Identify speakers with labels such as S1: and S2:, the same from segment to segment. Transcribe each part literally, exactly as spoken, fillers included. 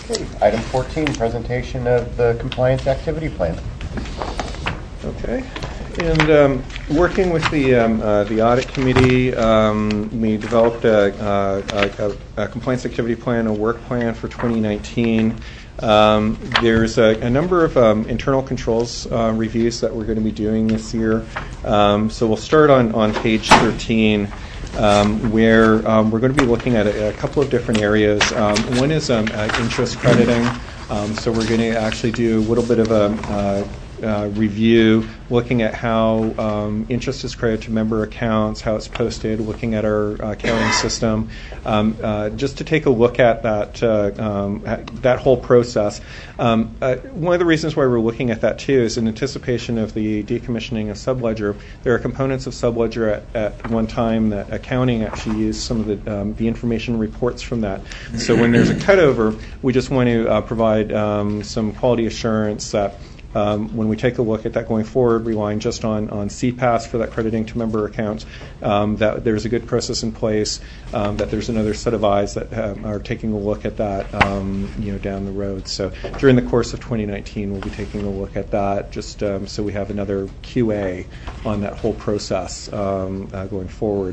S1: Okay, item fourteen, presentation of the compliance activity plan.
S2: Okay, and um, working with the um, uh, the audit committee, um, we developed a, a, a, a compliance activity plan, a work plan for twenty nineteen. Um, there's a, a number of um, internal controls uh, reviews that we're going to be doing this year. Um, so we'll start on, on page thirteen. Um, where um, we're going to be looking at a, a couple of different areas. Um, one is um, uh, interest crediting. Um, so we're going to actually do a little bit of a uh, uh, review, looking at how um, interest is credited to member accounts, how it's posted, looking at our uh, accounting system, um, uh, just to take a look at that uh, um, that whole process. Um, uh, one of the reasons why we're looking at that too is in anticipation of the decommissioning of Subledger. There are components of Subledger at, at one time that accounting actually used some of the um, the information reports from that. So when there's a cutover, we just want to uh, provide um, some quality assurance that Um, when we take a look at that going forward, relying just on, on C PAS for that crediting to member accounts, um, that there's a good process in place, um, that there's another set of eyes that have, are taking a look at that um, you know, down the road. So during the course of twenty nineteen, we'll be taking a look at that just um, so we have another Q A on that whole process um, uh, going forward.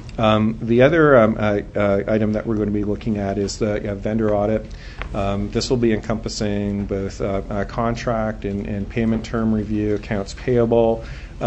S2: Um, the other um, uh, uh, item that we're going to be looking at is the uh, vendor audit. Um, this will be encompassing both uh, uh, contract and, and payment term review, accounts payable,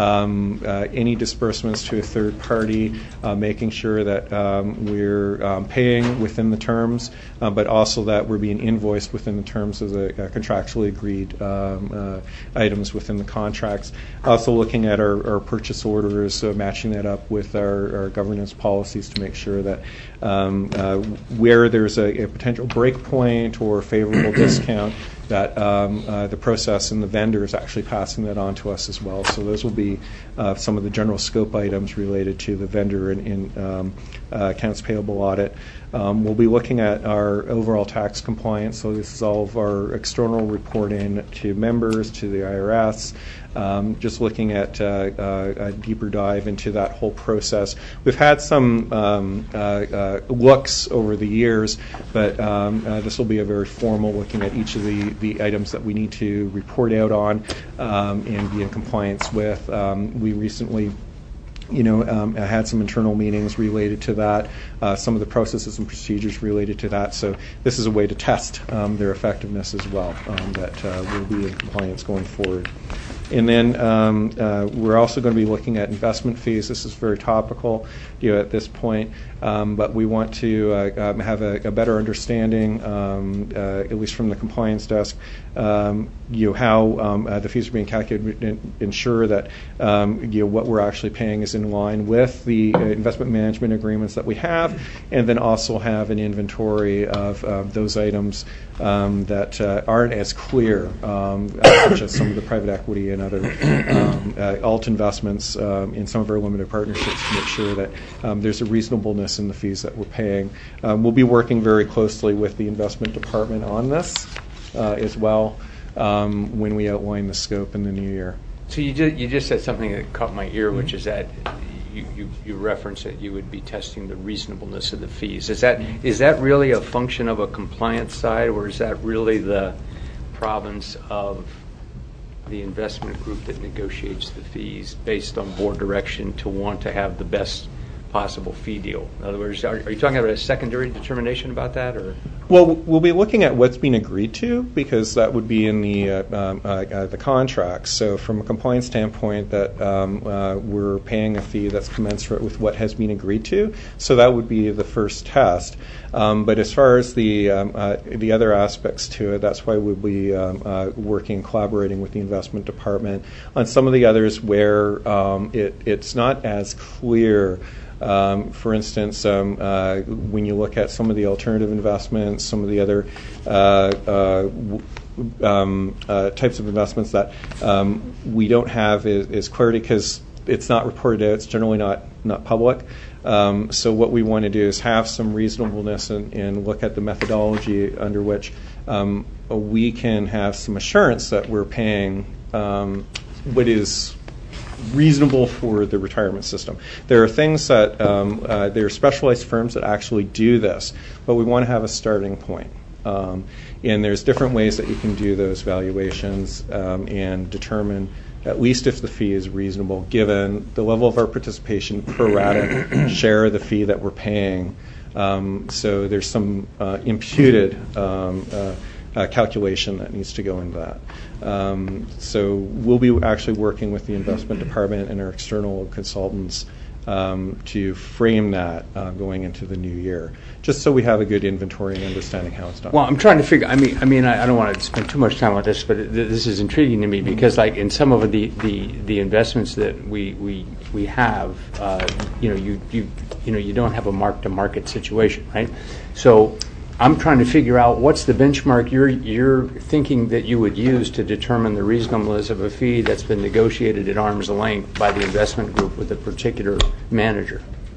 S2: um, uh, any disbursements to a third party, uh, making sure that um, we're um, paying within the terms, uh, but also that we're being invoiced within the terms of the uh, contractually agreed um, uh, items within the contracts. Also looking at our, our purchase orders, so matching that up with our, our governance policies to make sure that um, uh, where there's a, a potential break point or favorable discount, that um, uh, the process and the vendor is actually passing that on to us as well. So those will be uh, some of the general scope items related to the vendor and, and um, uh, accounts payable audit. Um, we'll be looking at our overall tax compliance. So this is all of our external reporting to members, to the I R S, um, just looking at uh, uh, a deeper dive into that whole process. We've had some um, uh, uh, looks over the years, but um, uh, this will be a very formal looking at each of the, the items that we need to report out on um, and be in compliance with. Um, we recently You know, um, I had some internal meetings related to that, uh, some of the processes and procedures related to that. So this is a way to test um, their effectiveness as well, um, that uh, will be in compliance going forward. And then um, uh, we're also going to be looking at investment fees. This is very topical, you know, at this point, um, but we want to uh, um, have a, a better understanding, um, uh, at least from the compliance desk, um, you know, how um, uh, the fees are being calculated, and ensure that um, you know, what we're actually paying is in line with the uh, investment management agreements that we have, and then also have an inventory of uh, those items um, that uh, aren't as clear, um, such as some of the private equity and other um, uh, alt investments um, in some of our limited partnerships, to make sure that um, there's a reasonableness in the fees that we're paying. Um, we'll be working very closely with the investment department on this uh, as well um, when we outline the scope in the new year.
S3: So you just, you just said something that caught my ear, which is that you, you, you referenced that you would be testing the reasonableness of the fees. Is that is that really a function of a compliance side, or is that really the province of the investment group that negotiates the fees based on board direction to want to have the best possible fee deal? In other words, are, are you talking about a secondary determination about that, or?
S2: Well, we'll be looking at what's being agreed to, because that would be in the uh, um, uh, uh, the contracts. So from a compliance standpoint, that um, uh, we're paying a fee that's commensurate with what has been agreed to. So that would be the first test. Um, but as far as the um, uh, the other aspects to it, that's why we'll be um, uh, working, collaborating with the investment department on some of the others where um, it it's not as clear. Um, for instance, um, uh, when you look at some of the alternative investments, some of the other uh, uh, w- um, uh, types of investments that um, we don't have is, is clarity, because it's not reported out. It's generally not not public. Um, so what we want to do is have some reasonableness and, and look at the methodology under which um, we can have some assurance that we're paying um, what is reasonable for the retirement system. There are things that um, uh, there are specialized firms that actually do this, but we want to have a starting point. Um, and there's different ways that you can do those valuations um, and determine at least if the fee is reasonable given the level of our participation, pro rata share of the fee that we're paying. Um, so there's some uh, imputed um, uh, uh, calculation that needs to go into that. Um, so we'll be actually working with the investment department and our external consultants um, to frame that uh, going into the new year, just so we have a good inventory and understanding how it's done.
S3: Well, I'm trying to figure. I mean, I mean, I, I don't want to spend too much time on this, but it, this is intriguing to me because, like, in some of the, the, the investments that we we we have, uh, you know, you you you know, you don't have a mark to market situation, right? So, I'm trying to figure out what's the benchmark you're you're thinking that you would use to determine the reasonableness of a fee that's been negotiated at arm's length by the investment group with a particular manager.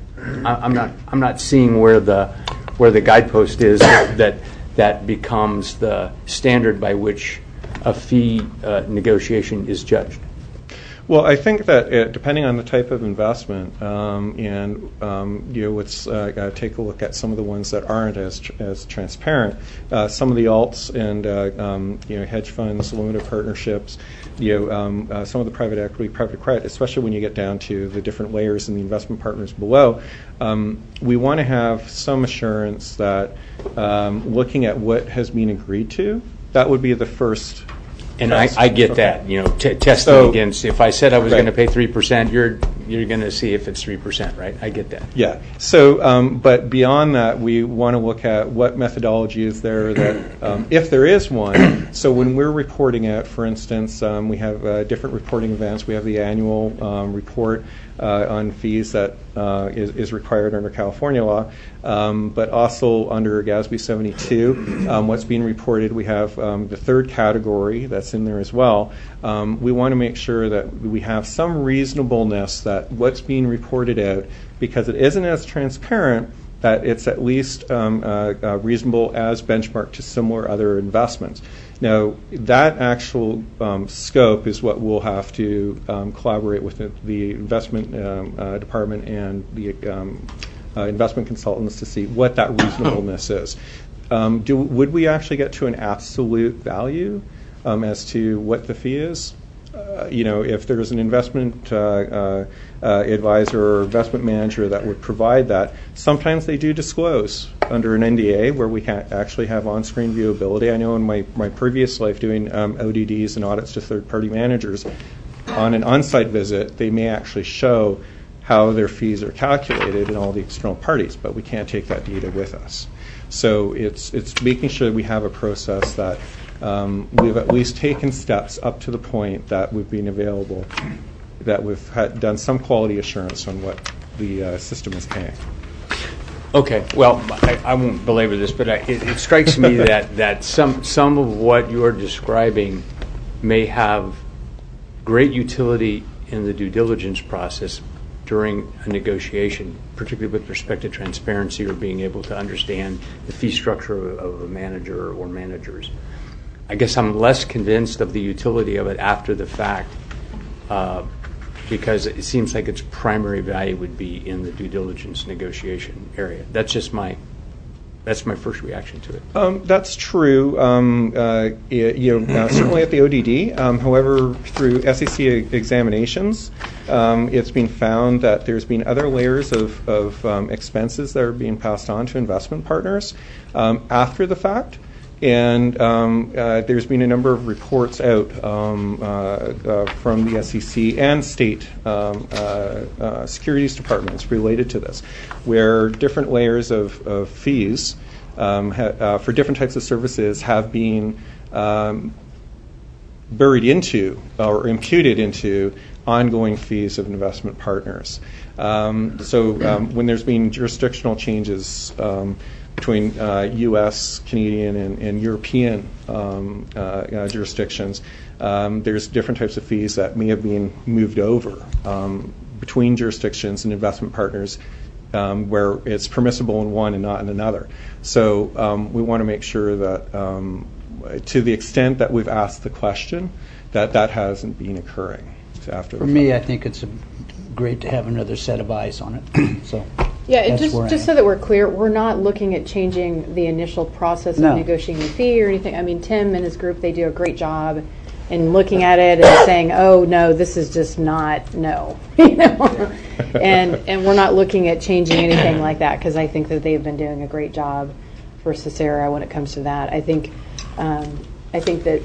S3: I, I'm not I'm not seeing where the where the guidepost is that that becomes the standard by which a fee uh, negotiation is judged.
S2: Well, I think that it, depending on the type of investment, um, and um, you know, let's uh, uh, take a look at some of the ones that aren't as tr- as transparent. Uh, some of the alts and uh, um, you know, hedge funds, limited partnerships, you know, um, uh, some of the private equity, private credit, especially when you get down to the different layers and the investment partners below. Um, we want to have some assurance that um, looking at what has been agreed to, that would be the first.
S3: And I, I get
S2: okay.
S3: that, you know, t- testing
S2: So,
S3: against, if I said I was
S2: right.
S3: going to pay three percent, you're you're going to see if it's three percent, right? I get that.
S2: Yeah. So, um, but beyond that, we want to look at what methodology is there that, um, if there is one. So when we're reporting it, for instance, um, we have uh, different reporting events. We have the annual um, report uh, on fees that uh, is, is required under California law, um, but also under GASB seventy-two, um, what's being reported. We have um, the third category that's in there as well. Um, we want to make sure that we have some reasonableness that what's being reported out, because it isn't as transparent, that it's at least um, uh, uh, reasonable as benchmarked to similar other investments. Now, that actual um, scope is what we'll have to um, collaborate with the, the investment um, uh, department and the um, uh, investment consultants to see what that reasonableness is. Um, do, would we actually get to an absolute value um, as to what the fee is? Uh, you know, if there's an investment uh, uh, uh, advisor or investment manager that would provide that, sometimes they do disclose under an N D A where we can actually have on-screen viewability. I know in my, my previous life doing um, O D Ds and audits to third-party managers, on an on-site visit, they may actually show how their fees are calculated and all the external parties, but we can't take that data with us. So it's it's making sure we have a process that Um, we've at least taken steps up to the point that we've been available, that we've had done some quality assurance on what the uh, system is paying.
S3: Okay, well, I, I won't belabor this, but I, it, it strikes me that, that some some of what you're describing may have great utility in the due diligence process during a negotiation, particularly with respect to transparency or being able to understand the fee structure of, of a manager or managers. I guess I'm less convinced of the utility of it after the fact, uh, because it seems like its primary value would be in the due diligence negotiation area. That's just my that's my first reaction to it. Um,
S2: that's true. Um, uh, you know, uh, certainly at the O D D. Um, however, through S E C examinations, um, it's been found that there's been other layers of, of um, expenses that are being passed on to investment partners um, after the fact. And um, uh, there's been a number of reports out um, uh, uh, from the S E C and state um, uh, uh, securities departments related to this, where different layers of, of fees um, ha- uh, for different types of services have been um, buried into or imputed into ongoing fees of investment partners. Um, so um, when there's been jurisdictional changes um, between uh, U S, Canadian, and, and European um, uh, uh, jurisdictions, um, there's different types of fees that may have been moved over um, between jurisdictions and investment partners um, where it's permissible in one and not in another. So um, we want to make sure that um, to the extent that we've asked the question, that that hasn't been occurring after the
S4: For me, I think it's a, great to have another set of eyes on it. So. Yeah, and
S5: That's
S4: just,
S5: where I
S4: just
S5: am.
S4: so that we're clear, we're not looking at changing the initial process of
S5: No.
S4: negotiating a fee or anything. I mean, Tim and his group, they do a great job in looking at it and saying, oh, no, this is just not, no. you know, and and we're not looking at changing anything like that, because I think that they've been doing a great job for Cicera when it comes to that. I think, um, I think that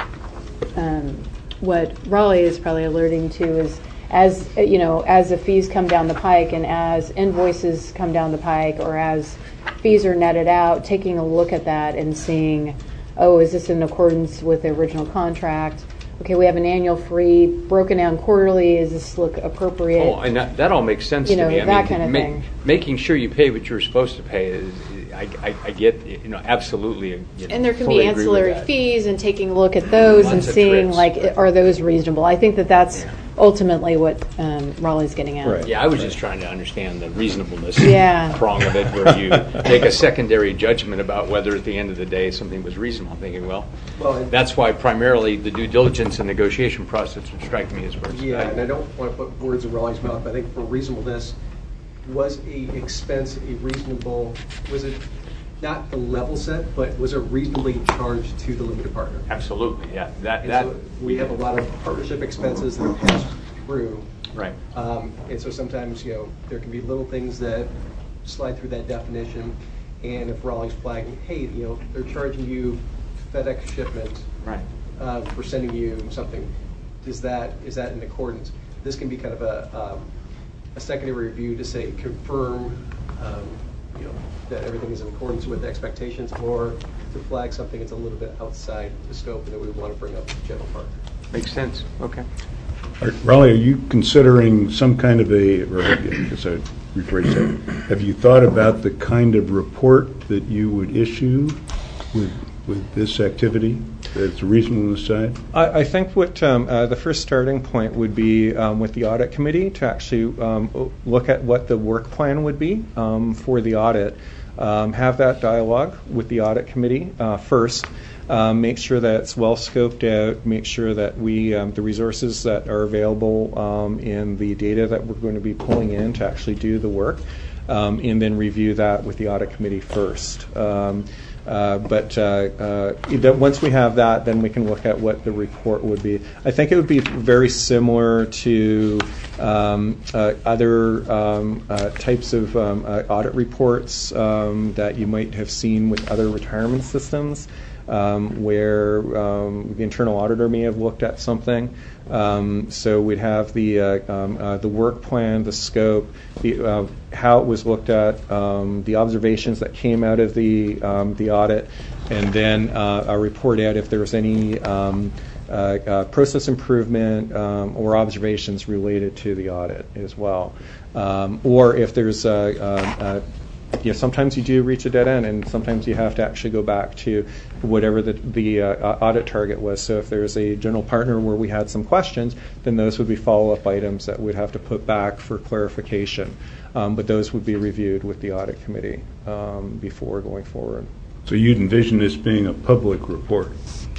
S4: um, what Raleigh is probably alerting to is, as uh, you know, as the fees come down the pike and as invoices come down the pike, or as fees are netted out, taking a look at that and seeing, oh, is this in accordance with the original contract? Okay, we have an annual fee broken down quarterly. Does this look appropriate?
S3: Oh, and that, that all makes sense
S4: You
S3: to
S4: know,
S3: me. I
S4: that
S3: mean,
S4: kind of
S3: ma-
S4: thing.
S3: Making sure you pay what you're supposed to pay is, I, I, I get, you know, absolutely. You know,
S4: And there can
S3: fully
S4: be
S3: agree with
S4: ancillary
S3: that.
S4: fees, and taking a look at those and
S3: Lots of
S4: seeing,
S3: tricks,
S4: like,
S3: right.
S4: are those reasonable? I think that that's
S3: Yeah.
S4: ultimately what um, Raleigh's getting at.
S2: Right.
S3: Yeah, I was just trying to understand the reasonableness
S4: Yeah.
S3: prong of it, where you make a secondary judgment about whether at the end of the day something was reasonable. I'm thinking, well,
S6: Well, and-
S3: that's why primarily the due diligence and negotiation process would strike me as where it's
S6: Yeah, and I
S3: valuable.
S6: don't want to put words in Raleigh's mouth, but I think for reasonableness, was a expense a reasonable, was it not the level set, but was it reasonably charged to the limited partner?
S3: Absolutely, yeah. That,
S6: And
S3: that,
S6: so we have a lot of partnership expenses that pass through.
S3: right.
S6: Um, And so sometimes, you know, there can be little things that slide through that definition. And if Raleigh's flagging, hey, you know, they're charging you FedEx shipment
S3: Right.
S6: uh, for sending you something, is that, is that in accordance? This can be kind of a, um, a secondary review to say, confirm, um, you know, that everything is in accordance with expectations, or to flag something that's a little bit outside the scope and that we want to bring up to the general partner.
S3: Makes sense, okay.
S7: Are- Raleigh, are you considering some kind of a, or have you, I guess I rephrase that, have you thought about the kind of report that you would issue with, with this activity, that's reasonable on the side?
S2: I, I think what um, uh, the first starting point would be um, with the audit committee to actually um, o- look at what the work plan would be um, for the audit. Um, have that dialogue with the audit committee uh, first. Um, make sure that it's well scoped out. Make sure that we um, the resources that are available um, in the data that we're going to be pulling in to actually do the work, um, and then review that with the audit committee first. Um, Uh, but uh, uh, that once we have that, then we can look at what the report would be. I think it would be very similar to um, uh, other um, uh, types of um, uh, audit reports um, that you might have seen with other retirement systems, um, where um, the internal auditor may have looked at something. Um, so we'd have the uh, um, uh, the work plan, the scope, the uh, how it was looked at, um, the observations that came out of the um, the audit, and then uh, a report out if there was any um, uh, uh, process improvement um, or observations related to the audit as well, um, or if there's a, a, a you know, sometimes you do reach a dead end, and sometimes you have to actually go back to whatever the, the uh, audit target was. So if there's a general partner where we had some questions, then those would be follow-up items that we'd have to put back for clarification. Um, but those would be reviewed with the audit committee um, before going forward.
S7: So you'd envision this being a public report?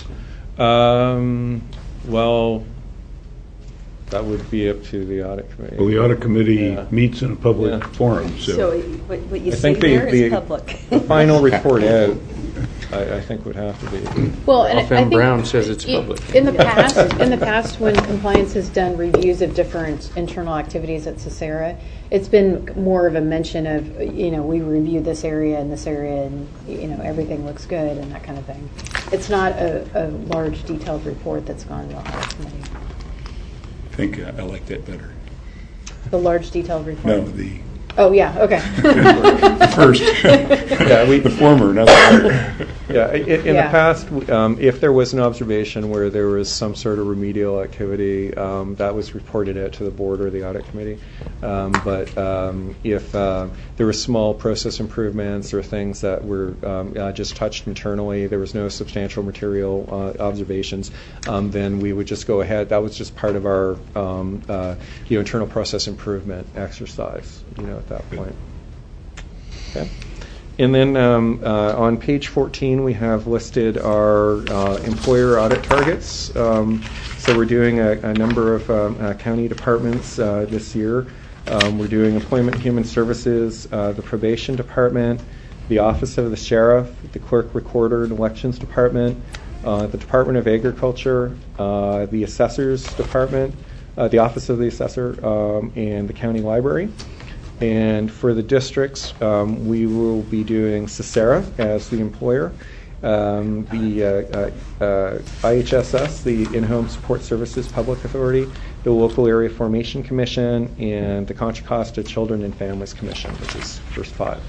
S2: Um, well, that would be up to the audit committee.
S7: Well, the audit committee
S2: Yeah.
S7: meets in a public
S2: Yeah.
S7: forum,
S8: So
S7: so.
S8: what what you
S2: I
S8: see
S2: think the,
S8: there
S2: the,
S8: is public.
S2: the final report out, I, I think would have to be.
S4: Well, and I-
S3: Ralph M.
S4: I think
S3: Brown says it's
S4: i-
S3: public.
S4: In the past, in the past, when compliance has done reviews of different internal activities at Cicera, it's been more of a mention of, you know, we reviewed this area and this area, and you know, everything looks good and that kind of thing. It's not a, a large, detailed report that's gone to the audit committee.
S7: I think uh, I like that better.
S4: The large, detailed report.
S7: No, the
S4: Oh yeah. Okay.
S7: first,
S2: Yeah, we,
S7: the former, not the latter.
S2: yeah, i- in, in the
S4: Yeah.
S2: past, um, if there was an observation where there was some sort of remedial activity, um, that was reported out to the board or the audit committee. Um, but um, if uh, there were small process improvements or things that were um, uh, just touched internally, there was no substantial material uh, observations, um, then we would just go ahead. That was just part of our um, uh, you know, internal process improvement exercise, you know, at that point. Okay. And then um, uh, on page fourteen, we have listed our uh, employer audit targets. Um, so we're doing a, a number of um, uh, county departments uh, this year. Um, We're doing Employment and Human Services, uh, the Probation Department, the Office of the Sheriff, the Clerk Recorder and Elections Department, uh, the Department of Agriculture, uh, the Assessors Department, uh, the Office of the Assessor, um, and the County Library. And for the districts, um, we will be doing CICERA as the employer, um, the uh, uh, uh, I H S S, the In-Home Support Services Public Authority, the Local Area Formation Commission, and the Contra Costa Children and Families Commission, which is first five.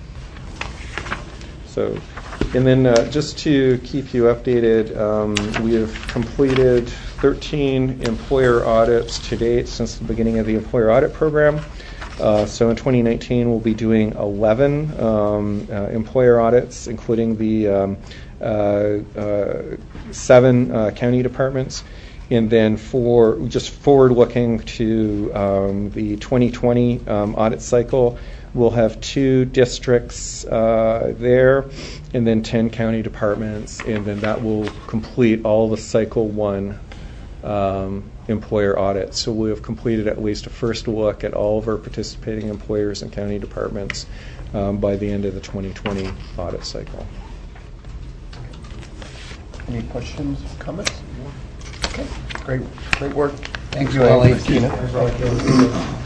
S2: So, and then uh, just to keep you updated, um, we have completed thirteen employer audits to date since the beginning of the employer audit program. Uh, so in twenty nineteen, we'll be doing eleven um, uh, employer audits, including the um, uh, uh, seven uh, county departments. And then for just forward-looking to um, the twenty twenty um, audit cycle, we'll have two districts uh, there, and then ten county departments, and then that will complete all the cycle one um, employer audits. So we have completed at least a first look at all of our participating employers and county departments um, by the end of the twenty twenty audit cycle.
S1: Any questions, comments? Okay, great, great work.
S5: Thanks,
S1: Thank you,
S5: Wally.
S1: Christina.